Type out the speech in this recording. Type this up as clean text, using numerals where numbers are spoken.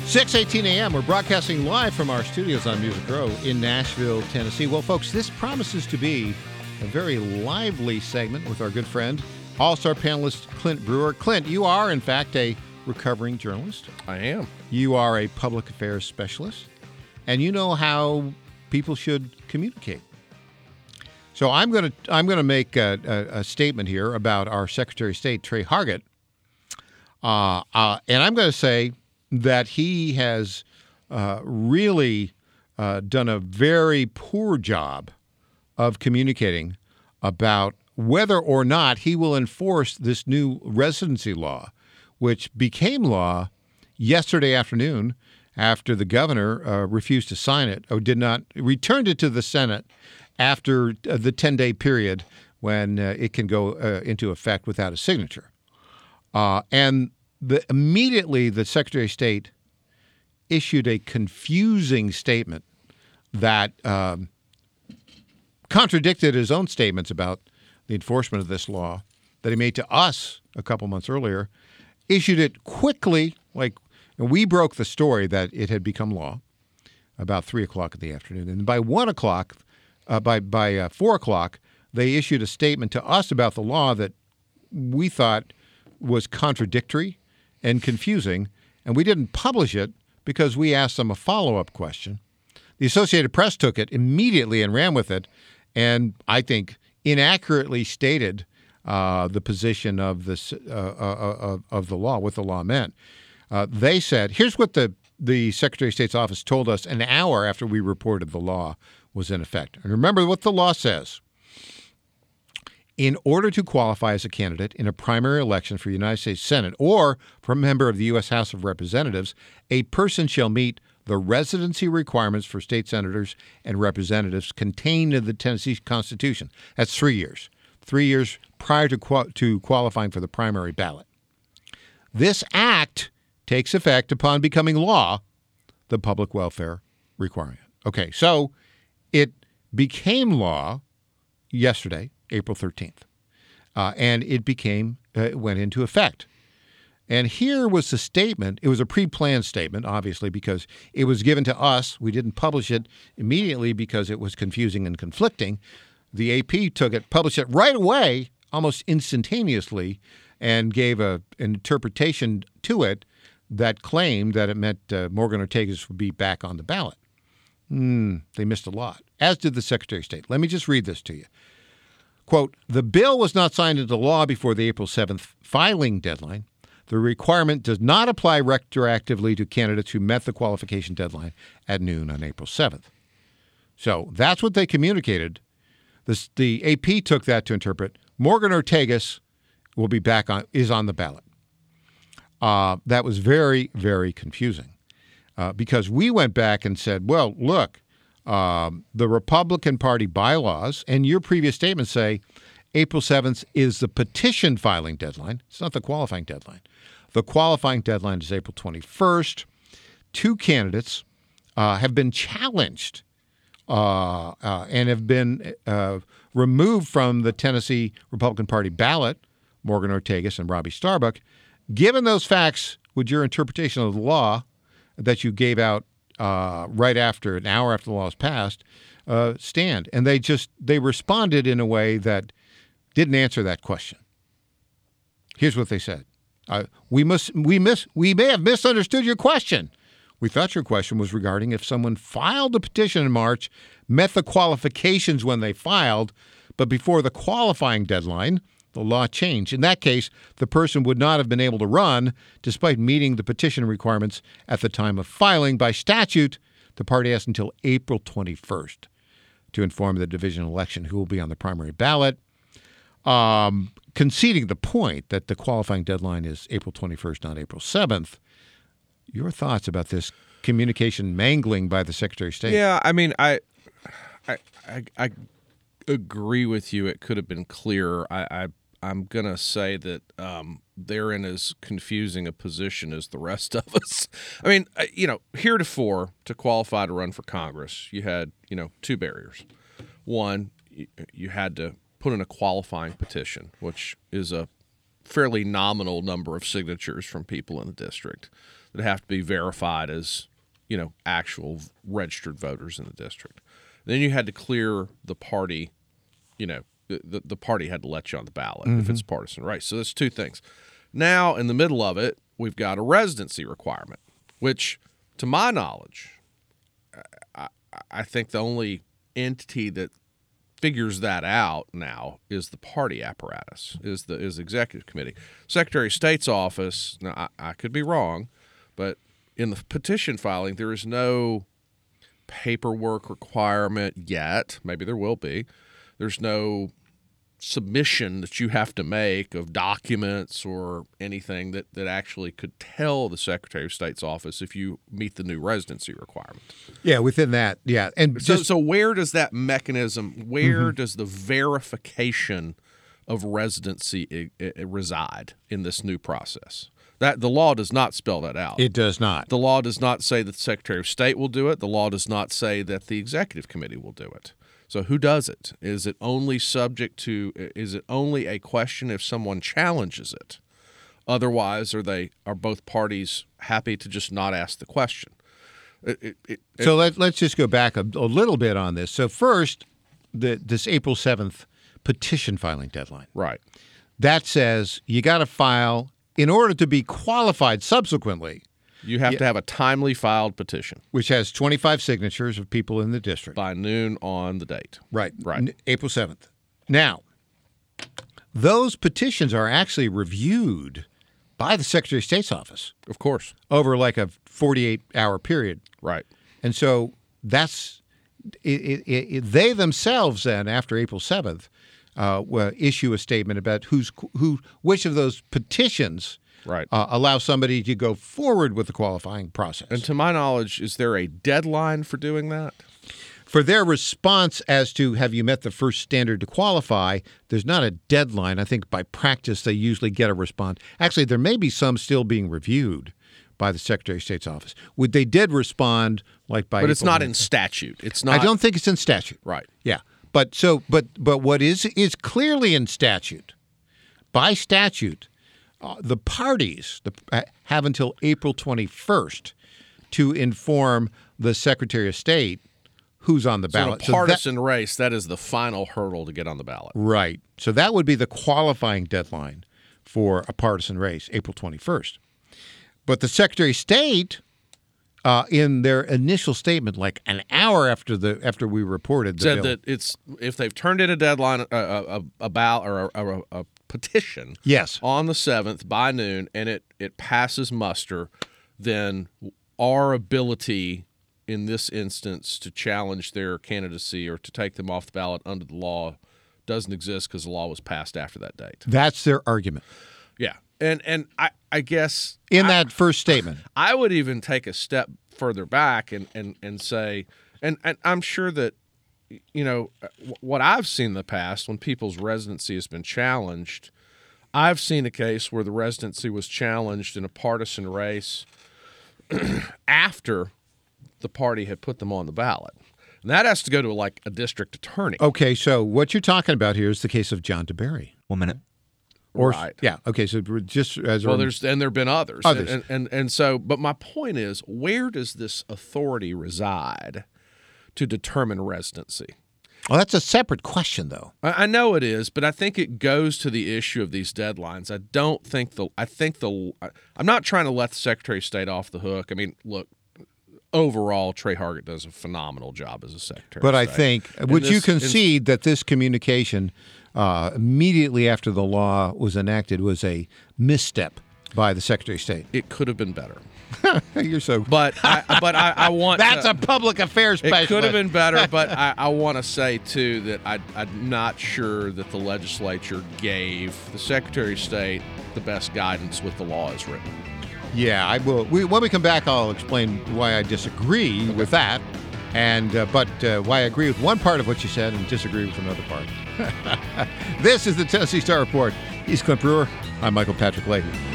6:18 a.m. We're broadcasting live from our studios on Music Row in Nashville, Tennessee. Well, folks, this promises to be a very lively segment with our good friend, all-star panelist Clint Brewer. Clint, you are, in fact, a recovering journalist. I am. You are a public affairs specialist, and you know how people should communicate. So I'm going to make a statement here about our Secretary of State, Trey Hargett, and I'm going to say that he has really done a very poor job of communicating about whether or not he will enforce this new residency law, which became law yesterday afternoon after the governor refused to sign it or did not returned it to the Senate after the 10-day period when it can go into effect without a signature. And immediately the Secretary of State issued a confusing statement that contradicted his own statements about the enforcement of this law that he made to us a couple months earlier, issued it quickly, like we broke the story that it had become law about 3 o'clock in the afternoon. And by 1 o'clock, by 4 o'clock, they issued a statement to us about the law that we thought was contradictory and confusing, and we didn't publish it because we asked them a follow-up question. The Associated Press took it immediately and ran with it, and I think inaccurately stated the position of this of the law, what the law meant. They said, here's what the Secretary of State's office told us an hour after we reported the law was in effect. And remember what the law says. In order to qualify as a candidate in a primary election for the United States Senate or for a member of the U.S. House of Representatives, a person shall meet the residency requirements for state senators and representatives contained in the Tennessee Constitution. That's 3 years. 3 years prior to qualifying for the primary ballot. This act takes effect upon becoming law, the public welfare requirement. Okay, so it became law yesterday, April 13th, and it went into effect. And here was the statement. It was a pre-planned statement, obviously, because it was given to us. We didn't publish it immediately because it was confusing and conflicting. The AP took it, published it right away, almost instantaneously, and gave an interpretation to it that claimed that it meant Morgan Ortagus would be back on the ballot. They missed a lot, as did the Secretary of State. Let me just read this to you. Quote, the bill was not signed into law before the April 7th filing deadline. The requirement does not apply retroactively to candidates who met the qualification deadline at noon on April 7th. So that's what they communicated. The AP took that to interpret Morgan Ortagus will be is on the ballot. That was very, very confusing because we went back and said, well, look, the Republican Party bylaws and your previous statements say April 7th is the petition filing deadline. It's not the qualifying deadline. The qualifying deadline is April 21st. Two candidates have been challenged and have been removed from the Tennessee Republican Party ballot, Morgan Ortagus and Robbie Starbuck. Given those facts, would your interpretation of the law that you gave out right after, an hour after the law was passed, stand? And they responded in a way that didn't answer that question. Here's what they said. We may have misunderstood your question. We thought your question was regarding if someone filed a petition in March, met the qualifications when they filed, but before the qualifying deadline, the law changed. In that case, the person would not have been able to run despite meeting the petition requirements at the time of filing. By statute, the party has until April 21st to inform the division election who will be on the primary ballot, conceding the point that the qualifying deadline is April 21st, not April 7th. Your thoughts about this communication mangling by the Secretary of State? Yeah, I mean, I agree with you. It could have been clearer. I'm going to say that they're in as confusing a position as the rest of us. I mean, heretofore, to qualify to run for Congress, you had, two barriers. One, you had to put in a qualifying petition, which is a fairly nominal number of signatures from people in the district. that have to be verified as, actual registered voters in the district. Then you had to clear the party, the party had to let you on the ballot if it's a partisan race. So there's two things. Now, in the middle of it, we've got a residency requirement, which, to my knowledge, I think the only entity that figures that out now is the party apparatus, is the executive committee. Secretary of State's office, now I could be wrong, but in the petition filing, there is no paperwork requirement yet. Maybe there will be. There's no submission that you have to make of documents or anything that actually could tell the Secretary of State's office if you meet the new residency requirement. Yeah, within that, yeah. And so where does that mechanism, where does the verification of residency reside in this new process? That the law does not spell that out. It does not. The law does not say that the Secretary of State will do it. The law does not say that the executive committee will do it. So who does it? Is it only a question if someone challenges it? Otherwise, are both parties happy to just not ask the question? So let's just go back a little bit on this. So first, this April 7th petition filing deadline. Right. That says you got to file in order to be qualified subsequently. You have to have a timely filed petition, which has 25 signatures of people in the district. By noon on the date. Right. April 7th. Now, those petitions are actually reviewed by the Secretary of State's office. Of course. Over like a 48-hour period. Right. And so that's they themselves then, after April 7th, issue a statement about which of those petitions allow somebody to go forward with the qualifying process. And to my knowledge, is there a deadline for doing that? For their response as to have you met the first standard to qualify, there's not a deadline. I think by practice they usually get a response. Actually, there may be some still being reviewed by the Secretary of State's office. They did respond like by But it's not in statute. It's not. I don't think it's in statute. Right. Yeah. But what is clearly in statute, by statute, the parties have until April 21st to inform the Secretary of State who's on the ballot. So in a partisan race, that is the final hurdle to get on the ballot. Right. So that would be the qualifying deadline for a partisan race, April 21st. But the Secretary of State, in their initial statement, like an hour after we reported the said bill, that it's if they've turned in a deadline, a ballot or a petition, yes, on the 7th by noon, and it passes muster, then our ability in this instance to challenge their candidacy or to take them off the ballot under the law doesn't exist because the law was passed after that date. That's their argument. Yeah. And I guess in that first statement, I would even take a step further back and say, and I'm sure that, what I've seen in the past when people's residency has been challenged, I've seen a case where the residency was challenged in a partisan race after the party had put them on the ballot. And that has to go to like a district attorney. Okay, so what you're talking about here is the case of John DeBerry. 1 minute. Right. Yeah. Okay. So just as there have been others. And so, but my point is, where does this authority reside to determine residency? Well, that's a separate question, though. I know it is, but I think it goes to the issue of these deadlines. I'm not trying to let the Secretary of State off the hook. I mean, look, overall, Trey Hargett does a phenomenal job as a Secretary. But of I State. think, would you concede that this communication immediately after the law was enacted was a misstep by the Secretary of State? It could have been better. You're so. But I want. That's a public affairs specialist. It could have been better, but I want to say too that I'm not sure that the legislature gave the Secretary of State the best guidance with the law as written. Yeah, I will. When we come back, I'll explain why I disagree with that, and but why I agree with one part of what you said and disagree with another part. This is the Tennessee Star Report. He's Clint Brewer. I'm Michael Patrick Leahy.